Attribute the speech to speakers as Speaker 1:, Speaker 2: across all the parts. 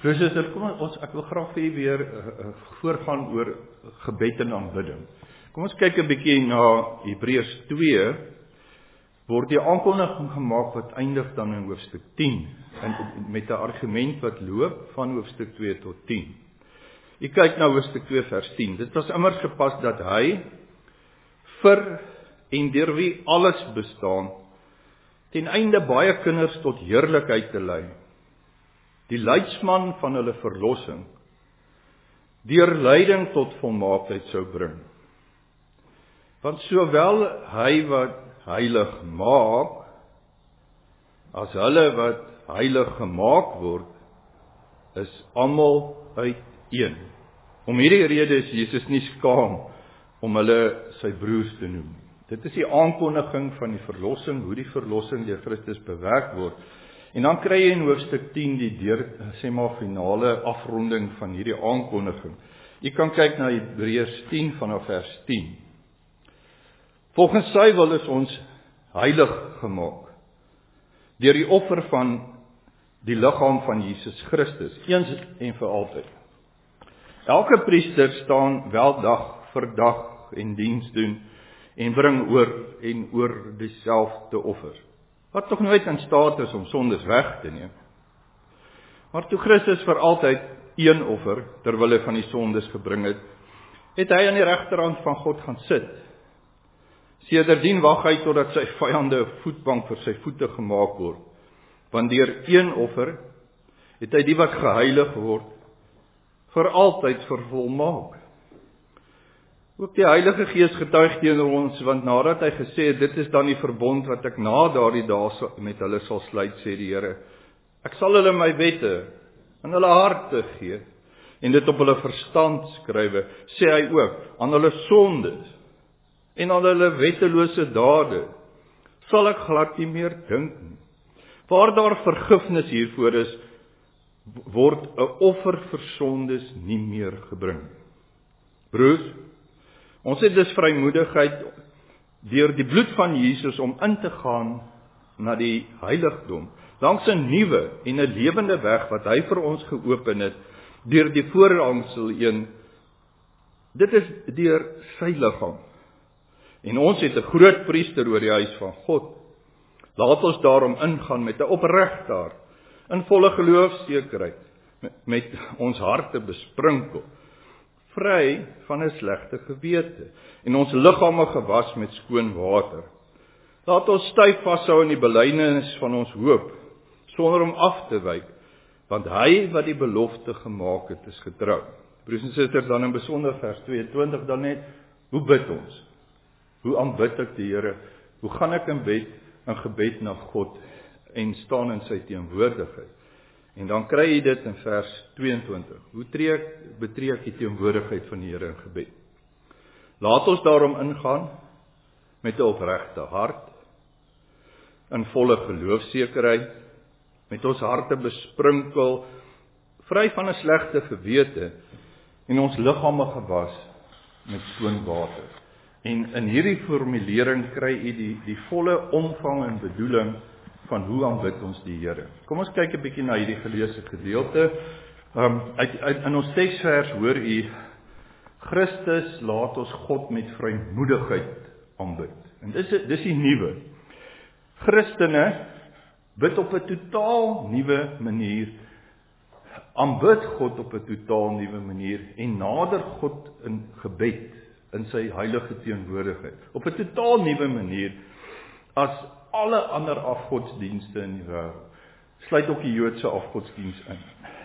Speaker 1: Professor, ek wil graag vir u weer voorgaan oor gebed en aanbidding. Kom ons kyk 'n bietjie na Hebreërs 2, word die aankondiging gemaak wat eindig dan in hoofstuk 10, en met 'n argument wat loop van hoofstuk 2 tot 10. U kyk na hoofstuk 2 vers 10, dit was immers gepas dat hy, vir en deur wie alles bestaan, ten einde baie kinders tot heerlikheid te lei, die leidsman van hulle verlossing, deur lyding tot volmaaktheid sou bring. Want sowel hy wat heilig maak, as hulle wat heilig gemaak word, is almal uiteen. Om hierdie rede is Jesus nie skaam om hulle sy broers te noem. Dit is die aankondiging van die verlossing, hoe die verlossing deur Christus bewerk word. En dan kry jy in hoofstuk 10 die finale afronding van hierdie aankondiging. Jy kan kyk na Hebreërs 10 vanaf vers 10. Volgens sy wil is ons heilig gemaak, deur die offer van die liggaam van Jesus Christus, eens en vir altyd. Elke priester staan wel dag vir dag en diens doen, en bring oor dieselfde offer, wat tog nooit in staat is om sondes weg te neem. Maar toe Christus vir altyd een offer, terwille van die sondes gebring het, het hy aan die regterhand van God gaan sit. Sedertdien wag hy totdat sy vyande 'n voetbank vir sy voete gemaak word, want deur een offer het hy die wat geheilig word, vir altyd vervolmaak. Ook die Heilige Gees getuig teenoor ons, want nadat hy gesê het, dit is dan die verbond wat ek na daardie dae met hulle sal sluit, sê die Here. Ek sal hulle my wette in hulle harte gee, en dit op hulle verstand skrywe, sê hy ook, aan hulle sondes, en aan hulle wettelose dade, sal ek glad nie meer dink nie. Waar daar vergifnis hiervoor is, word 'n offer vir sondes nie meer gebring. Broers, ons het dus vrymoedigheid deur die bloed van Jesus om in te gaan na die heiligdom, langs 'n nuwe en 'n lewende weg wat hy vir ons geopen het, deur die voorhangsel een, dit is deur sy liggaam. En ons het 'n groot priester oor die huis van God. Laat ons daarom ingaan met 'n opregte hart, in volle geloofsekerheid, met ons harte besprinkel, vry van 'n slegte gewete, en ons liggame gewas met skoon water. Laat ons styf vashou in die belydenis van ons hoop, sonder om af te wyk, want hy wat die belofte gemaak het, is getrou. Broers en susters, dan in besonder vers 22 dan net, hoe bid ons? Hoe aanbid ek die Here? Hoe gaan ek in gebed na God en staan in sy teenwoordigheid? En dan kry jy dit in vers 22. Hoe betree ek die teenwoordigheid van die Here in gebed? Laat ons daarom ingaan met 'n opregte hart, in volle geloofsekerheid, met ons harte besprinkel, vry van 'n slegte gewete, en ons liggame gewas met skoon water. En in hierdie formulering kry jy die volle omvang en bedoeling van hoe aanbid ons die Here. Kom ons kyk 'n bietjie na hierdie geleesde gedeelte. In ons teksvers hoor u, Christus laat ons God met vrymoedigheid aanbid. En dis die nuwe. Christene bid op 'n totaal nuwe manier, aanbid God op 'n totaal nuwe manier, en nader God in gebed, in sy heilige teenwoordigheid, op 'n totaal nuwe manier, as alle ander afgodsdienste in die wêreld, sluit ook die Joodse afgodsdiens in.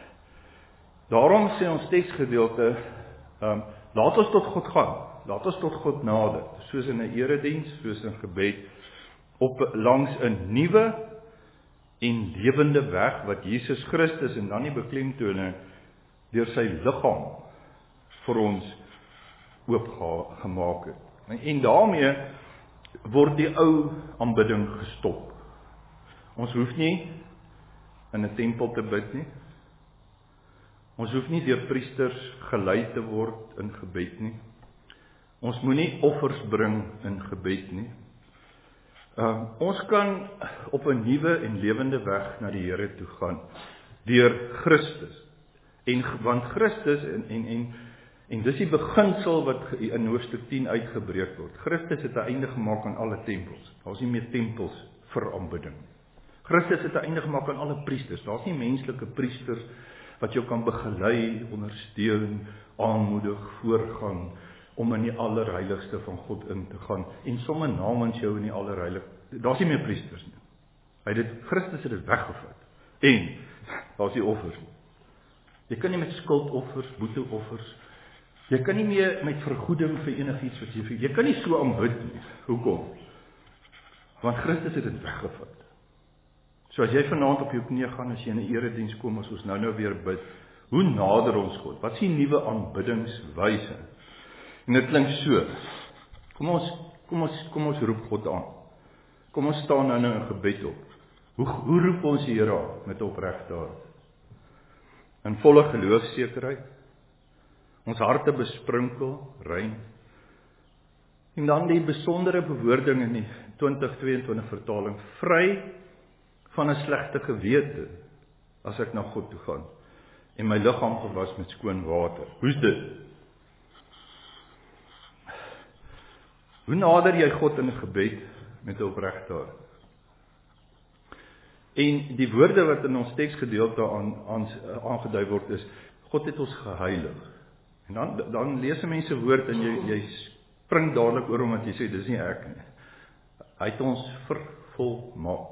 Speaker 1: Daarom sê ons teksgedeelte, laat ons tot God gaan, laat ons tot God nader, soos in 'n erediens, soos in gebed, langs 'n nuwe en lewende weg, wat Jesus Christus, en dan die beklemtoning, deur sy liggaam vir ons oopgemaak het. En daarmee word die ou aanbidding gestop. Ons hoef nie in 'n tempel te bid nie. Ons hoef nie deur priesters gelei te word in gebed nie. Ons moenie offers bring in gebed nie. Ons kan op 'n nuwe en lewende weg na die Here toe gaan, deur Christus, Want Christus, en dis die beginsel wat in hoofstuk 10 uitgebreek word. Christus het 'n einde gemaak aan alle tempels. Daar's nie meer tempels vir aanbidding. Christus het 'n einde gemaak aan alle priesters. Daar's nie menslike priesters wat jou kan begelei, ondersteun, aanmoedig, voorgaan, om in die allerheiligste van God in te gaan, en sommer namens jou in die allerheiligste. Daar's nie meer priesters nie. Christus het dit weggevat. En, daar's die offers. Jy kan nie met skuldoffers, boeteoffers, jy kan nie meer met vergoeding vir enigiets wat jy kan nie so aanbid nie. Hoekom? Want Christus het dit weggevat. So as jy vanaand op jou knie gaan, as jy in 'n erediens kom, as ons nou weer bid, hoe nader ons God? Wat is die nuwe aanbiddingswyse? En dit klink so. Kom ons roep God aan. Kom ons staan nou in gebed op. Hoe roep ons die Here aan? Met opregte hart. In volle geloofsekerheid. Ons harte besprinkel, rein. En dan die besondere bewoording in die 2022 vertaling, vry van 'n slegte gewete, as ek na God toe gaan, en my liggaam gewas met skoon water. Hoe's dit? Hoe nader jy God in 'n gebed met 'n opregte hart? En die woorde wat in ons teksgedeelte aangedui word is, God het ons geheilig. En dan lees mense woord en jy spring dadelik oor omdat jy sê, dis nie ek nie. Hy het ons vervolmaak.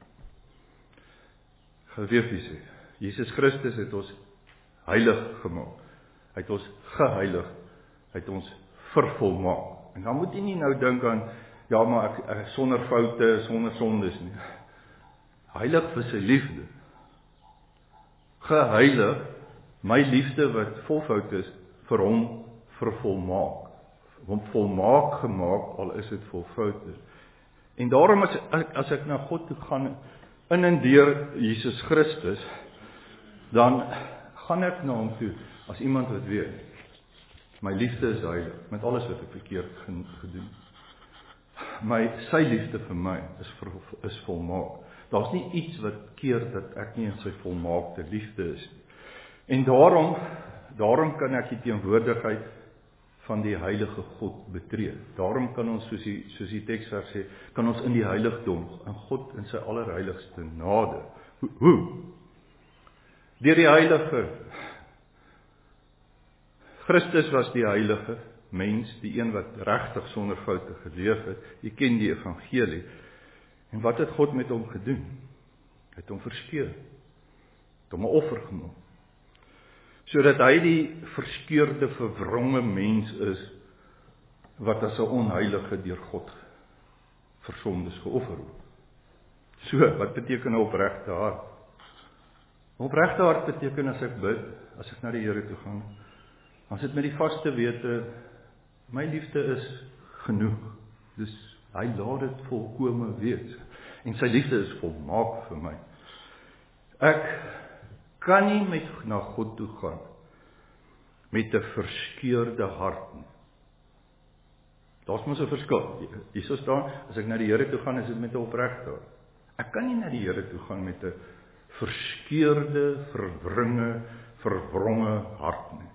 Speaker 1: Geweef jy sê, Jesus Christus het ons heilig gemaak. Hy het ons geheilig. Hy het ons vervolmaak. En dan moet jy nie nou dink aan, ja maar ek sonder foute, sonder sondes nie. Heilig vir sy liefde. Geheilig, my liefde wat vol fout is, vir hom vervolmaak. Hom volmaak gemaak, al is dit vol foute. En daarom as ek na God toe gaan, in en deur Jesus Christus, dan gaan ek na hom toe, as iemand wat weet, my liefde is heilig, met alles wat ek verkeerd gedoen. Sy liefde vir my is volmaak. Daar's nie iets wat keer dat ek nie in sy volmaakte liefde is nie. En daarom kan ek die teenwoordigheid van die heilige God betree. Daarom kan ons, soos die teksvers sê, kan ons in die heiligdom, in God in sy allerheiligste nader. Hoe? Deur die heilige. Christus was die heilige mens, die een wat regtig sonder foute geleef het. Jy ken die evangelie. En wat het God met hom gedoen? Hy het hom verskeur. Het hom 'n offer gemaak. Sodat hy die verskeurde, verwronge mens is, wat as 'n onheilige deur God vir sondes geoffer word. So, wat beteken 'n opregte hart? 'n Opregte hart beteken as ek bid, as ek na die Here toe gaan, dan sit met die vaste wete, my liefde is genoeg. Dus hy laat dit volkome wees. En sy liefde is volmaak vir my. Ek kan nie na God toe gaan met 'n verskeurde hart nie. Daar's mos 'n verskil. Hierso staan, as ek na die Here toe gaan, is dit met 'n opregte hart. Ek kan nie na die Here toe gaan met 'n verskeurde, verwronge hart nie.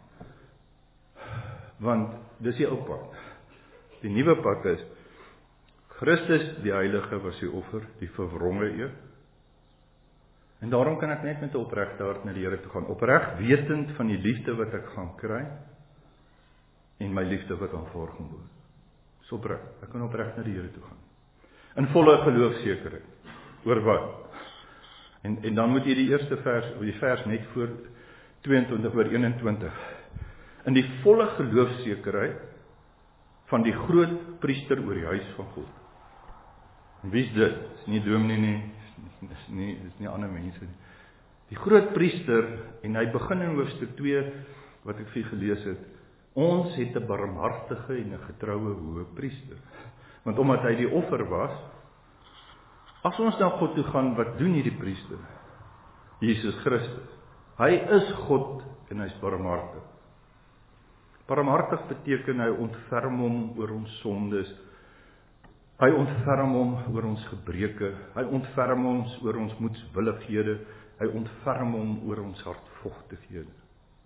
Speaker 1: Want dis die ou pad. Die nuwe pad is Christus die heilige was die offer, die verwronge een. En daarom kan ek net met 'n opregte hart na die Here toe gaan, opreg wetend van die liefde wat ek gaan kry en my liefde wat aanvaar gaan word. So opreg, ek kan opreg na die Here toe gaan. In volle geloofsekerheid. Oor wat? En dan moet jy die eerste vers, of die vers net voor 22 oor 21. In die volle geloofsekerheid van die groot priester oor die huis van God. En wie is dit? Dis nie dominee nie, dis nie ander mense nie. Die groot priester, en hy begin in hoofstuk 2, wat ek vir gelees het, ons het 'n barmhartige en 'n getroue hoë priester. Want omdat hy die offer was, as ons na God toe gaan, wat doen hierdie priester? Jesus Christus. Hy is God en hy is barmhartig. Barmhartig beteken hy ontferm hom oor ons sondes. Hy ontferm hom oor ons gebreke. Hy ontferm ons oor ons moedswillighede. Hy ontferm hom oor ons hartvogtighede.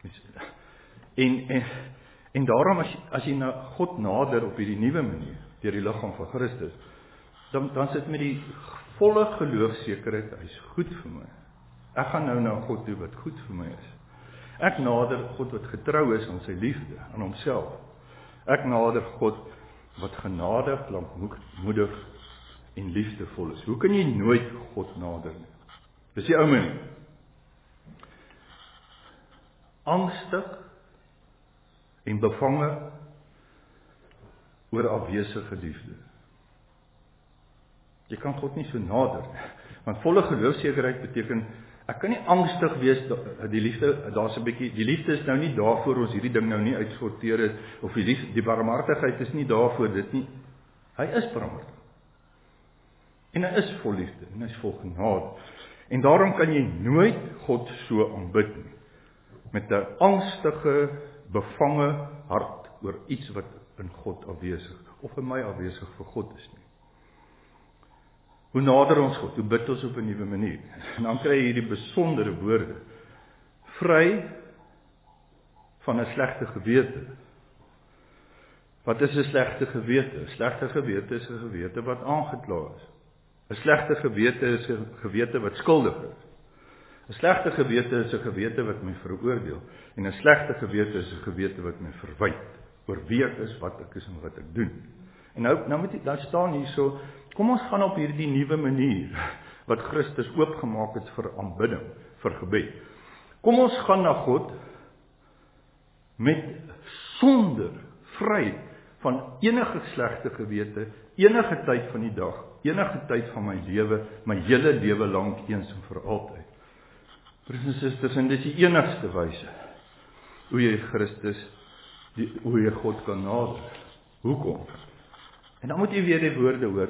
Speaker 1: En daarom as jy na God nader op hierdie nuwe manier, deur die liggaam van Christus, dan sit met die volle geloofsekerheid, hy is goed vir my. Ek gaan nou na God toe wat goed vir my is. Ek nader God wat getrou is aan sy liefde, aan homself. Ek nader God wat genadig, lankmoedig en liefdevol is. Hoe kan jy nooit God nader nie? Dis die ou manier. Angstig en bevange oor afwesige liefde. Jy kan God nie so nader nie. Want volle geloofsekerheid beteken, ek kan nie angstig wees, die liefde is nou nie daarvoor ons hierdie ding nou nie uitsorteer het, of die barmhartigheid is nie daarvoor dit nie. Hy is barmhartig. En hy is vol liefde, en hy is vol genade. En daarom kan jy nooit God so aanbid nie. Met 'n angstige, bevange hart oor iets wat in God afwesig, of in my afwesig vir God is nie. Hoe nader ons God, hoe bid ons op 'n nuwe manier. En dan kry jy hierdie besondere woorde. Vry van 'n slegte gewete. Wat is 'n slegte gewete? 'n Slegte gewete is 'n gewete wat aangekla is. 'n Slegte gewete is 'n gewete wat skuldig is. 'n Slegte gewete is 'n gewete wat my veroordeel. En 'n slegte gewete is 'n gewete wat my verwyd oor wie ek is, wat ek is en wat ek doen. En nou staan hier so, kom ons gaan op hierdie nuwe manier wat Christus oopgemaak het vir aanbidding, vir gebed. Kom ons gaan na God met sonder, vry van enige slegte gewete, enige tyd van die dag, enige tyd van my lewe, my hele lewe lank eens en vir altyd. Broers en susters, en dis die enigste wyse hoe jy Christus, hoe jy God kan nader. Hoekom? En dan moet jy weer die woorde hoor.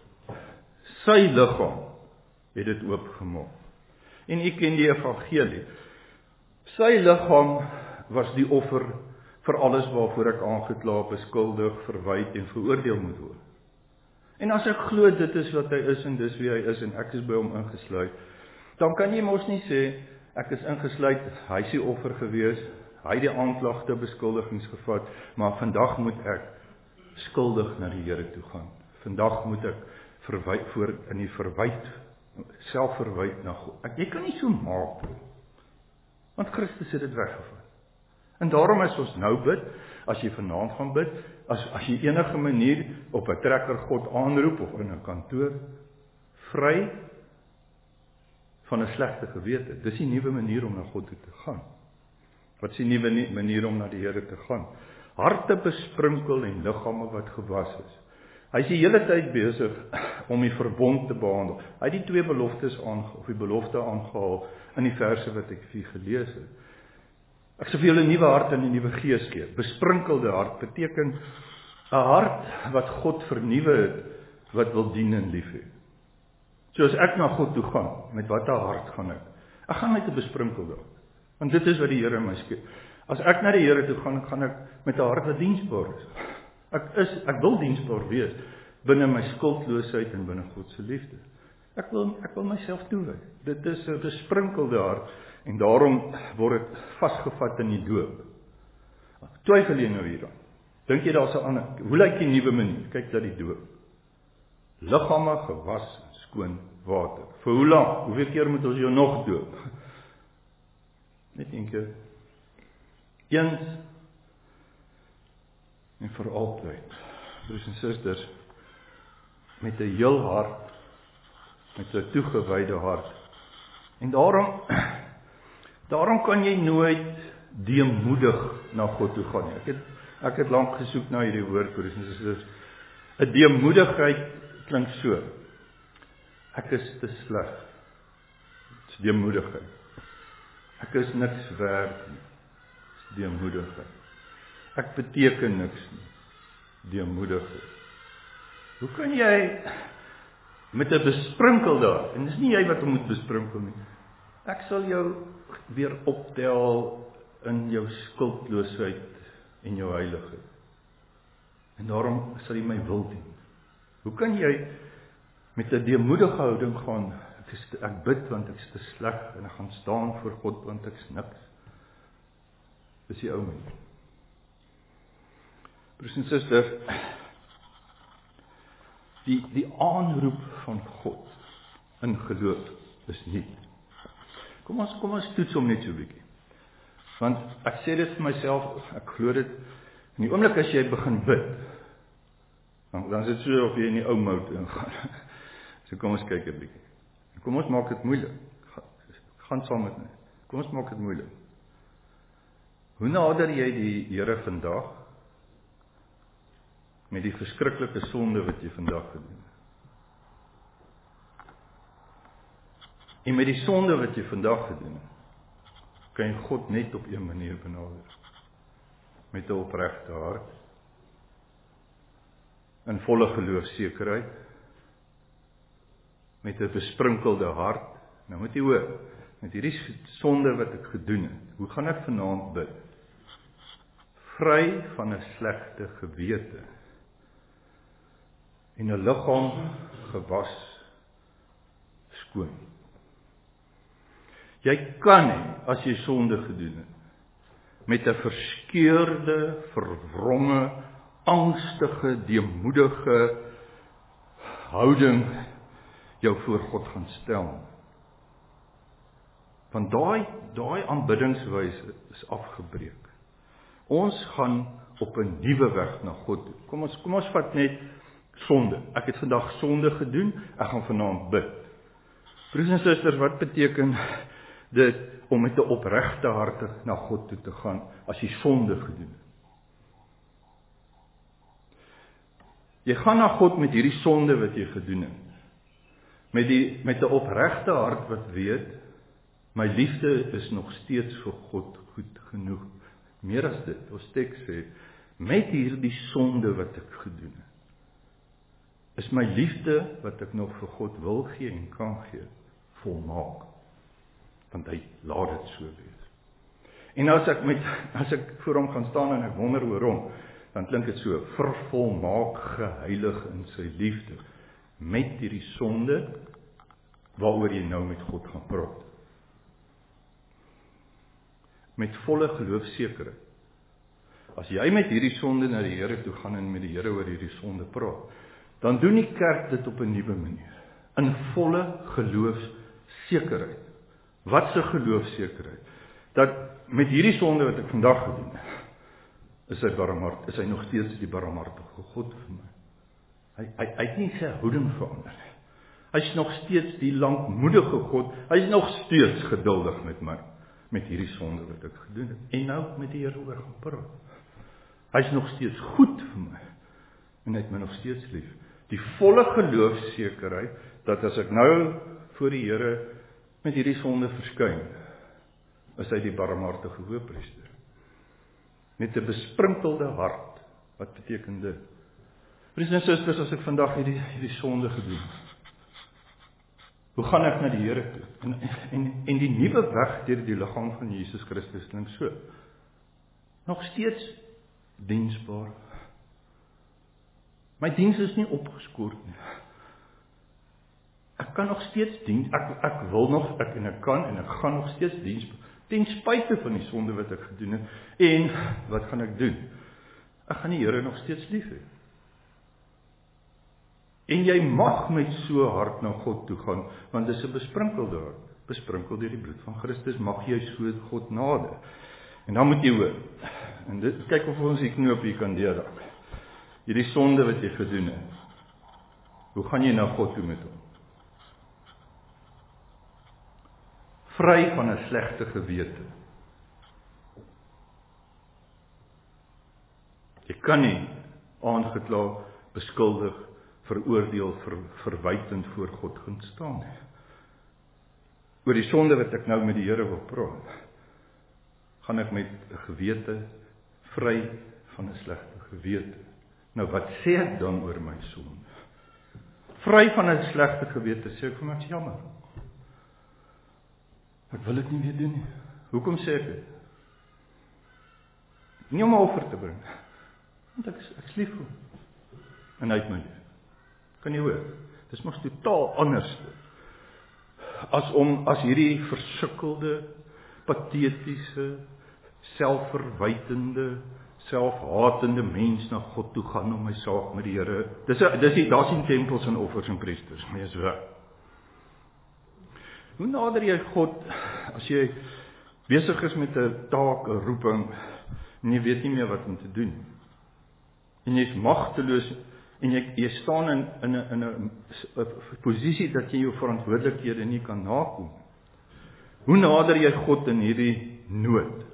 Speaker 1: Sy liggaam het dit oopgemaak. En u ken die evangelie. Sy liggaam was die offer vir alles waarvoor ek aangekla, beskuldig, verwyd en veroordeel moet word. En as ek glo dit is wat hy is en dis wie hy is en ek is by hom ingesluit, dan kan jy mos nie sê, ek is ingesluit, hy is die offer gewees, hy die aanklagte beskuldigings gevat, maar vandag moet ek skuldig na die Here toe gaan. Vandag moet ek in die verwyd, selfverwyd na God. Jy kan nie so maak, want Christus het dit weggevat. En daarom as ons nou bid, as jy vanaand gaan bid, as jy enige manier op 'n trekker God aanroep of in 'n kantoor, vry van 'n slegte gewete. Dis die nuwe manier om na God toe te gaan. Wat is die nuwe manier om na die Here te gaan? Harte besprinkel en liggame wat gewas is. Hy is die hele tyd besig om die verbond te behandel. Hy het die twee beloftes die belofte aangehaal in die verse wat ek vir gelees het. Ek sal vir julle 'n nuwe hart en 'n nuwe gees gee. Besprinkelde hart beteken 'n hart wat God vernuwe het, wat wil dien en lief hê. So as ek na God toe gaan, met watter hart gaan ek? Ek gaan met 'n besprinkelde hart. Want dit is wat die Here my skep. As ek na die Here toe gaan ek met 'n hart wat diensbaar is. Ek wil diensbaar wees binne my skuldloosheid en binne God se liefde. Ek wil myself toewy. Dit is 'n besprinkelde hart en daarom word dit vasgevat in die doop. Twyfel jy nou hieraan? Dink jy daar's 'n ander? Hoe lyk die nuwe manier? Kyk dat die doop. Liggame gewas in skoon water. Vir hoe lank? Hoeveel keer moet ons jou nog doop? Net een keer. Eens en vir altyd. Broers en susters, met 'n heel hart, met 'n toegewyde hart. En daarom kan jy nooit deemoedig na God toe gaan nie. Ek het lank gesoek na hierdie woord, broers en susters. 'n Deemoedigheid klink so. Ek is te sleg. Dit is deemoedigheid. Ek is niks werd nie. Dit is deemoedigheid. Ek beteken niks nie. Deemoedigheid. Hoe kan jy met 'n besprinkelde hart, en dis nie jy wat hom moet besprinkel nie. Ek sal jou weer optel in jou skuldloosheid en jou heiligheid. En daarom sal jy my wil dien. Hoe kan jy met 'n deemoedige houding gaan, ek bid want ek is te sleg en ek gaan staan voor God want ek is niks. is die ou manier. Broers en susters, die aanroep van God in geloof is nie. Kom ons toets hom net so 'n bietjie. Want ek sê dit vir myself, ek glo dit, in die oomblik as jy begin bid, dan is dit so of jy in die ou mode ingaan. So kom ons kyk 'n bietjie. Kom ons maak dit moeilik. Gaan saam met my. Kom ons maak dit moeilik. Hoe nader jy die Here vandag met die verskriklike sonde wat jy vandag gedoen het? En met die sonde wat jy vandag gedoen het, kan jy God net op een manier benader. Met 'n opregte hart, in volle geloofsekerheid, met 'n besprinkelde hart. Nou moet jy hoor, met hierdie sonde wat ek gedoen het, hoe gaan ek vanaand bid? Vry van 'n slegte gewete en 'n liggaam gewas skoon. Jy kan nie, as jy sonde gedoen het, met 'n verskeurde, verwronge, angstige, deemoedige houding jou voor God gaan stel. Want daai aanbiddingswyse is afgebreek. Ons gaan op 'n nuwe weg na God toe. Kom ons vat net sonde. Ek het vandag sonde gedoen, ek gaan vanaand bid. Broers en susters, wat beteken dit om met 'n opregte hart na God toe te gaan as jy sonde gedoen het? Jy gaan na God met hierdie sonde wat jy gedoen het. Met 'n opregte hart wat weet, my liefde is nog steeds vir God goed genoeg. Meer as dit, ons teks sê, met hierdie sonde wat ek gedoen het, is my liefde wat ek nog vir God wil gee en kan gee, volmaak. Want hy laat dit so wees. En as ek voor hom gaan staan en ek wonder oor hom, dan klink dit so, vervolmaak, geheilig in sy liefde, met hierdie sonde, waaroor jy nou met God gaan praat. Met volle geloofsekerheid. As jy met hierdie sonde na die Here toe gaan en met die Here oor hierdie sonde praat, dan doen die kerk dit op 'n nuwe manier. In volle geloofsekerheid. Wat se geloofsekerheid? Dat met hierdie sonde wat ek vandag gedoen het, is hy nog steeds die barmhartige God vir my. Hy het nie sy houding verander nie. Hy is nog steeds die lankmoedige God. Hy is nog steeds geduldig met my, met hierdie sonde wat ek gedoen het. En nou met die Here oor gepraat. Hy is nog steeds goed vir my. En hy het my nog steeds lief. Die volle geloofsekerheid, dat as ek nou voor die Here met hierdie sonde verskyn, is hy die barmhartige hoëpriester. Met 'n besprinkelde hart. Wat beteken dit? Broers en susters, as ek vandag hierdie sonde gedoen, hoe gaan ek na die Here toe? En die nuwe weg deur die liggaam van Jesus Christus klink so. Nog steeds diensbaar. My diens is nie opgeskort nie. Ek kan nog steeds dien, ek wil nog, ek gaan nog steeds diens, ten spyte van die sonde wat ek gedoen het. En wat gaan ek doen? Ek gaan die Here nog steeds lief hê. En jy mag met so hart na God toe gaan, want dit is 'n besprinkelde hart, besprinkel deur die bloed van Christus, mag jy so God nader. En dan moet jy hoor, en dit, kyk of ons die knoop hier kan deurdraak. Hierdie sonde wat jy gedoen het, hoe gaan jy na God toe met hom? Vry van 'n slegte gewete. Jy kan nie aangekla, beskuldig, veroordeel, verwytend voor God gaan staan nie. Oor die sonde wat ek nou met die Here wil praat, gaan ek met 'n gewete vry van 'n slegte gewete. Nou wat sê ek dan oor my sonde? Vry van 'n slegte gewete sê ek vir my, jammer. Ek wil dit nie weer doen nie. Hoekom sê ek dit? Nie om 'n offer te bring, want ek is lief vir hom. En hy het my lief. Kan jy hoor? Dit is mos totaal anders as hierdie versukkelde, patetiese, selfverwytende, selfhatende mens na God toe gaan om my saak met die Here. Daar's nie tempels en offers en priesters, maar is waar. Hoe nader jy God, as jy besig is met 'n taak, 'n roeping, en jy weet nie meer wat om te doen. En jy is magteloos, en jy staan in 'n posisie dat jy jou verantwoordelikhede nie kan nakom. Hoe nader jy God in hierdie nood?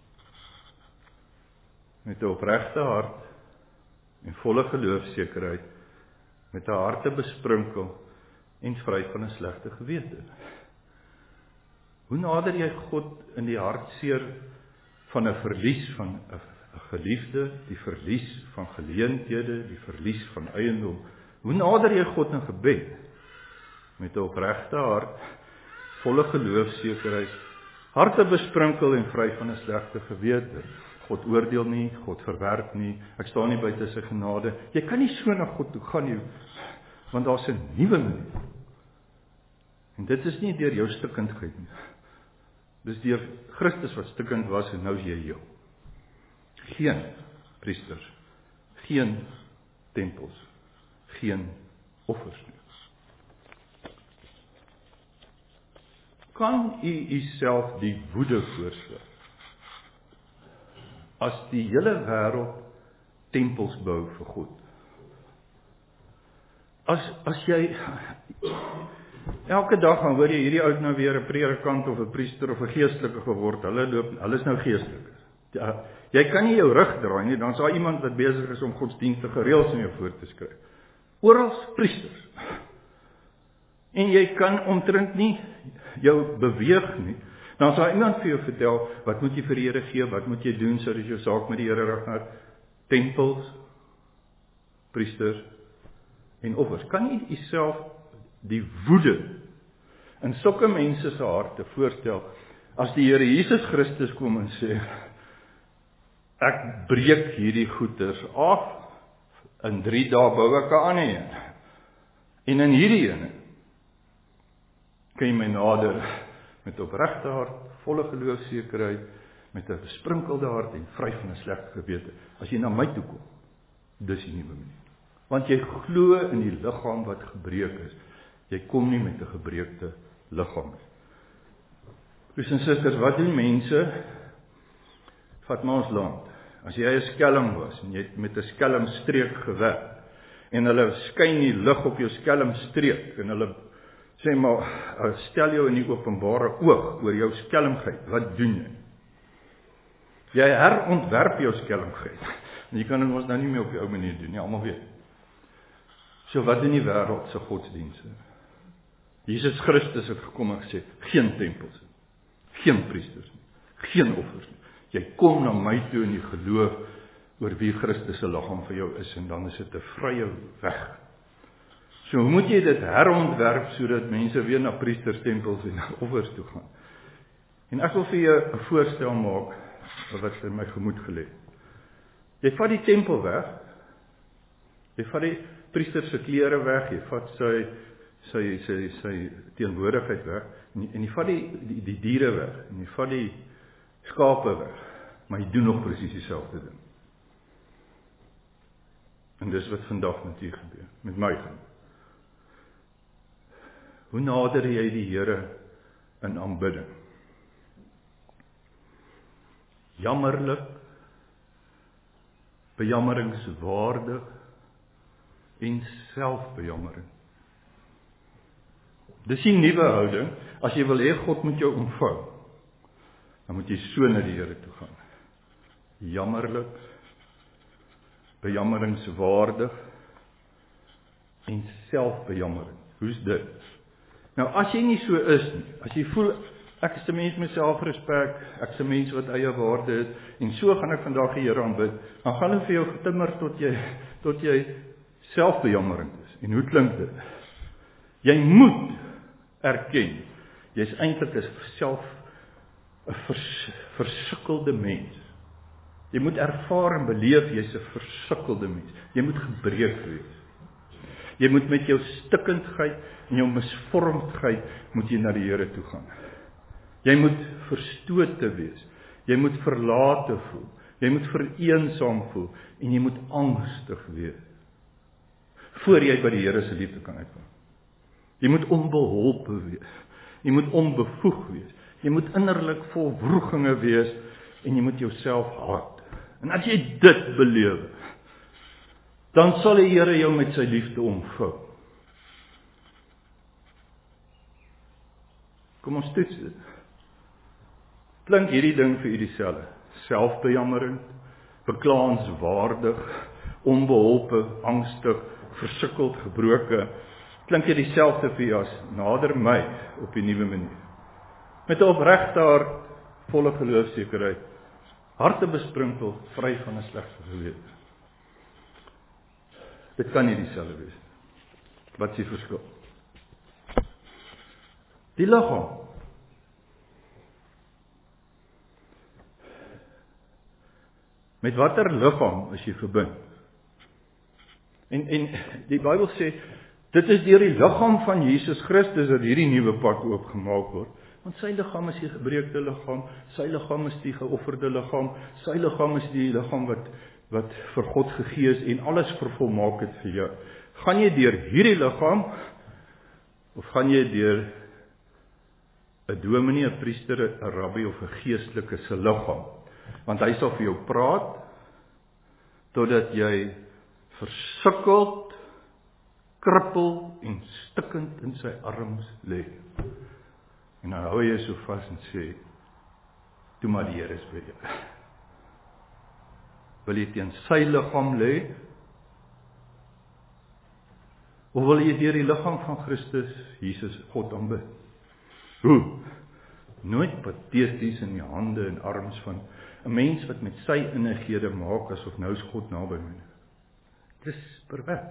Speaker 1: Met 'n opregte hart en volle geloofsekerheid, met 'n harte besprinkel en vry van 'n slegte gewete. Hoe nader jy God in die hartseer van 'n verlies van 'n geliefde, die verlies van geleenthede, die verlies van eiendom. Hoe nader jy God in gebed? Met 'n opregte hart, volle geloofsekerheid, harte besprinkel en vry van 'n slegte gewete. God oordeel nie, God verwerp nie, ek staan nie buite sy genade. Jy kan nie so na God toe gaan nie, want daar's 'n nuwe manier. En dit is nie deur jou stikkindheid nie. Dis deur Christus wat stikkend was en nou is jy heel. Geen priesters, geen tempels, geen offers nie. Kan u uself die woede voorstel as die hele wêreld tempels bou vir God? As jy elke dag gaan hoor jy hierdie oud nou weer 'n predikant of 'n priester of 'n geestelike geword, hulle is nou geestelik. Ja, jy kan nie jou rug draai nie, dan is daar iemand wat besig is om godsdienstige reëls in jou voor te skryf. Oral priesters. En jy kan omtrent nie jou beweeg nie. Dan sal iemand vir jou vertel, wat moet jy vir die Here gee, wat moet jy doen sodat jy jou saak met die Here reg? Tempels, priesters en offers. Kan jy jouself die woede in sulke mense se harte voorstel, as die Here Jesus Christus kom en sê, ek breek hierdie goeders af, in 3 dae bou ek 'n ander een. En in hierdie ene kan jy my nader met opregte hart, volle geloofsekerheid, met 'n besprinkelde hart en vry van 'n slegte gewete. As jy na my toe kom, dis die nuwe manier. Want jy glo in die liggaam wat gebreek is. Jy kom nie met 'n gebreekte liggaam nie. Broers en susters, wat doen mense? Vat maar ons land. As jy 'n skelm was en jy het met 'n skelmstreek gewerk en hulle skyn die lig op jou skelmstreek en hulle sê maar, stel jou in die openbare oog oor jou skelmgheid, wat doen jy? Jy herontwerp jou skelmgheid. En jy kan dit ons nou nie meer op die ou manier doen nie, almal weet. So wat in die wêreld se godsdienste? Jesus Christus het gekom en gesê, geen tempels, geen priesters nie, geen offers nie. Jy kom na my toe in die geloof oor wie Christus se liggaam vir jou is, en dan is dit 'n vrye weg. So hoe moet jy dit herontwerp, sodat mense weer na priesters, tempels en offers toe gaan? En ek wil vir jou 'n voorstel maak, wat in my gemoed gelê. Jy vat die tempel weg, jy vat die priester se klere weg, jy vat sy teenwoordigheid weg, en jy vat die diere weg, en jy vat die skape weg, maar jy doen nog presies dieselfde ding. En dis wat vandag met u gebeur, met my gaan. Hoe nader jy die Here in aanbidding? Jammerlik, bejammeringswaardig en selfbejammering. Dis die nuwe houding. As jy wil hê God moet jou omvou, dan moet jy so na die Here toe gaan. Jammerlik, bejammeringswaardig en selfbejammering. Hoe's dit? Nou as jy nie so is nie, as jy voel, ek is 'n mens met selfrespek, ek is 'n mens wat eie waarde het, en so gaan ek vandag die Here aanbid, dan gaan dit vir jou getimmer tot jy selfbejammerend is. En hoe klink dit? Jy moet erken, jy's eintlik 'n versukkelde mens. Jy moet ervaar en beleef, jy's 'n versukkelde mens. Jy moet gebreek wees. Jy moet met jou stikkendheid en jou misvormdheid moet jy na die Here toe gaan. Jy moet verstote wees. Jy moet verlate voel. Jy moet vereensaam voel en jy moet angstig wees voor jy by die Here se liefde kan uitkom. Jy moet onbeholpe wees. Jy moet onbevoeg wees. Jy moet innerlik vol wroeginge wees en jy moet jouself haat. En as jy dit beleef, dan sal die Here jou met sy liefde omvou. Kom ons toets dit. Klink hierdie ding vir u dieselfde? Selfbejammerend, beklaanswaardig, onbeholpe, angstig, versukkeld, gebroke. Klink dit dieselfde vir u as nader my op die nuwe manier. Met 'n opregte hart, volle geloofsekerheid, harte besprinkel, vry van 'n slegte gewete. Dit kan nie dieselfde wees. Wat is die verskil? Die liggaam. Met watter liggaam is jy verbind? En die Bybel sê, dit is deur die liggaam van Jesus Christus dat hierdie nuwe pad oopgemaak word. Want sy liggaam is die gebreekte liggaam, sy liggaam is die geofferde liggaam, sy liggaam is die liggaam wat vir God gegee is en alles vervolmaak het vir jou. Gaan jy deur hierdie liggaam, of gaan jy deur 'n dominee, 'n priester, 'n rabbi of 'n geestelike se liggaam? Want hy sal vir jou praat, totdat jy versukkeld, krippel en stikkend in sy arms lê. En dan hou jy so vas en sê, toe maar die Here is by jou. Wil jy teen sy liggaam lê? Of wil jy deur die liggaam van Christus, Jesus, God aanbid? Hoe? Nooit pateties in die hande en arms van 'n mens wat met sy innighede maak asof nou is God naby my. Dis pervers.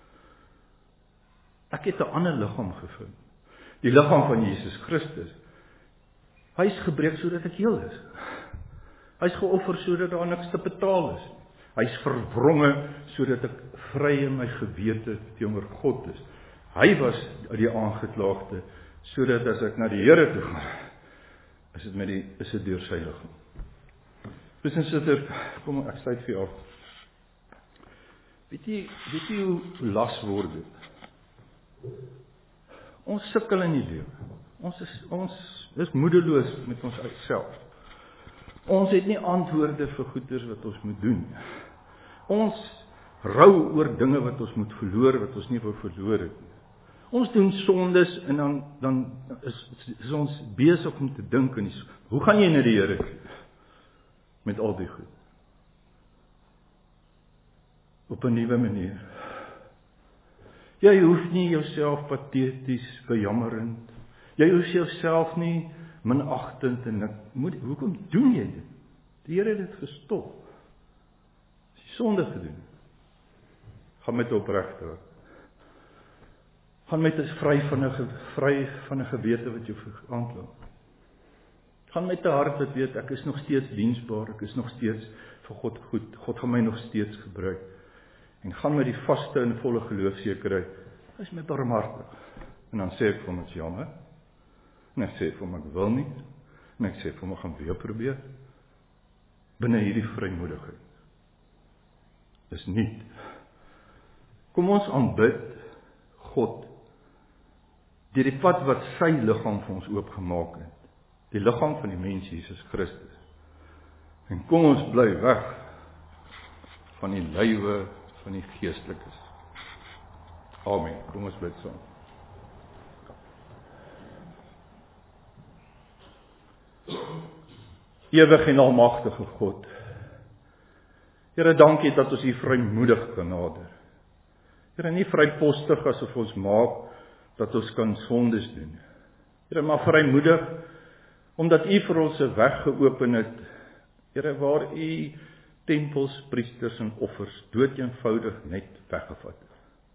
Speaker 1: Ek het 'n ander liggaam gevind. Die liggaam van Jesus Christus. Hy is gebreek sodat ek heel is. Hy is geoffer sodat daar niks te betaal is. Hy is verwronge sodat ek vry in my gewete teenoor God is. Hy was die aangeklaagde sodat as ek na die Here toe gaan, is dit deur sy liggaam. Besitter, kom ek sluit vir jou af. Weet jy hoe las word dit? Ons sukkel in die lewe. Ons is moedeloos met ons self. Ons het nie antwoorde vir goeders wat ons moet doen. Ons rou oor dinge wat ons moet verloor, wat ons nie wou verloor het nie. Ons doen sondes en dan is ons besig om te dink en hoe gaan jy na die Here toe? Met al die goed. Op 'n nuwe manier. Jy hoef nie jouself pateties, bejammerend. Jy hoef jouself nie minagtend en hoekom doen jy dit? Die Here het dit gestop. As jy sonde gedoen, gaan met opregte hart. Gaan met vry van 'n gewete wat jou aankla. Gaan met 'n hart wat weet ek is nog steeds diensbaar, ek is nog steeds vir God goed. God gaan my nog steeds gebruik. En gaan met die vaste en volle geloofsekerheid. Hy is my barmhartig. En dan sê ek vir hom, dit is jammer. En ek sê vir hom, ek wil nie. En ek sê vir hom, ek gaan weer probeer. Binne hierdie vrymoedigheid. Dis nie. Kom ons aanbid God deur die pad wat sy liggaam vir ons oopgemaak het. Die liggaam van die mens Jesus Christus. En kom ons bly weg van die lywe van die geestelikes. Amen. Kom ons bid saam. Ewig en almagtige God. Here, dankie dat ons U vrymoedig kan nader. Here, nie vrypostig asof ons maak dat ons kan sondes doen. Here, maar vrymoedig omdat U vir ons 'n weg geopen het. Here, waar U tempels, priesters en offers doodeenvoudig net weggevat het.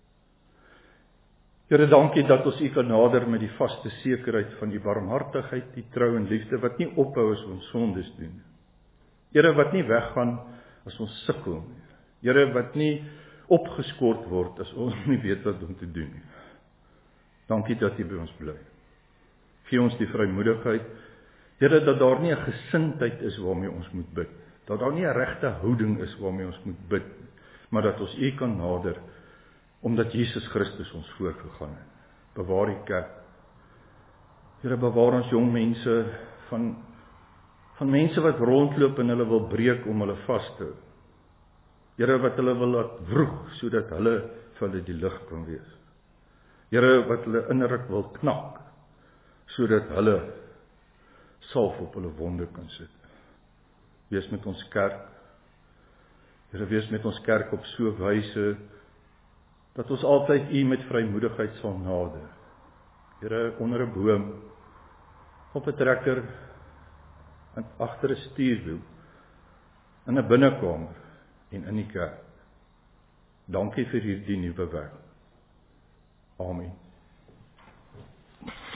Speaker 1: Here, dankie dat ons U kan nader met die vaste sekerheid van die barmhartigheid, die trou en liefde wat nie ophou as ons sondes doen. Here, wat nie weggaan as ons sukkel nie. Here, wat nie opgeskort word as ons nie weet wat om te doen nie. Dankie dat U by ons bly. Gee ons die vrymoedigheid Here, dat daar nie 'n gesindheid is waarmee ons moet bid, dat daar nie 'n regte houding is waarmee ons moet bid, maar dat ons U kan nader, omdat Jesus Christus ons voorgegaan het. Bewaar die kerk. Here, bewaar ons jong mense van mense wat rondloop en hulle wil breek om hulle vas te hou. Here, wat hulle wil laat vroeg, sodat hulle vir hulle die lig kan wees. Here, wat hulle innerlik wil knak, sodat hulle salf op hulle wonde kan sit. Wees met ons kerk. Here, wees met ons kerk op so 'n wyse, dat ons altyd U met vrymoedigheid sal nader. Here, onder 'n boom, op 'n trekker, en agter 'n stuurwiel, in 'n binnekamer, en in die kerk. Dankie vir hierdie nuwe wêreld. Amen.